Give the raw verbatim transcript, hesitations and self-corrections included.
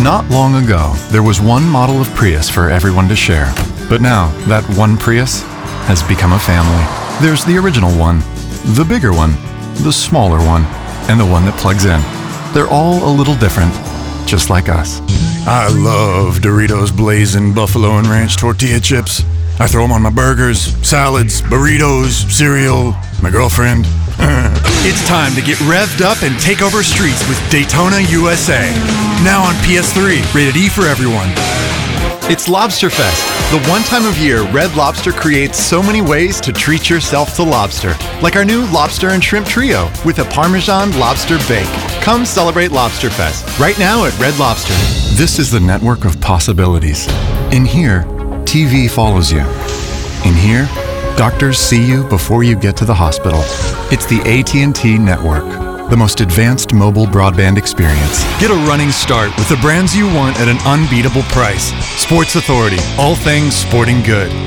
Not long ago, there was one model of Prius for everyone to share. But now, that one Prius has become a family. There's the original one, the bigger one, the smaller one, and the one that plugs in. They're all a little different, just like us. I love Doritos Blazing Buffalo and Ranch tortilla chips. I throw them on my burgers, salads, burritos, cereal, my girlfriend. It's time to get revved up and take over streets with Daytona U S A. Now on P S three, rated E for everyone. It's Lobster Fest, the one time of year Red Lobster creates so many ways to treat yourself to lobster. Like our new Lobster and Shrimp Trio with a Parmesan Lobster Bake. Come celebrate Lobster Fest, right now at Red Lobster. This is the network of possibilities. In here, T V follows you. In here, doctors see you before you get to the hospital. It's the A T and T network, the most advanced mobile broadband experience. Get a running start with the brands you want at an unbeatable price. Sports Authority, all things sporting good.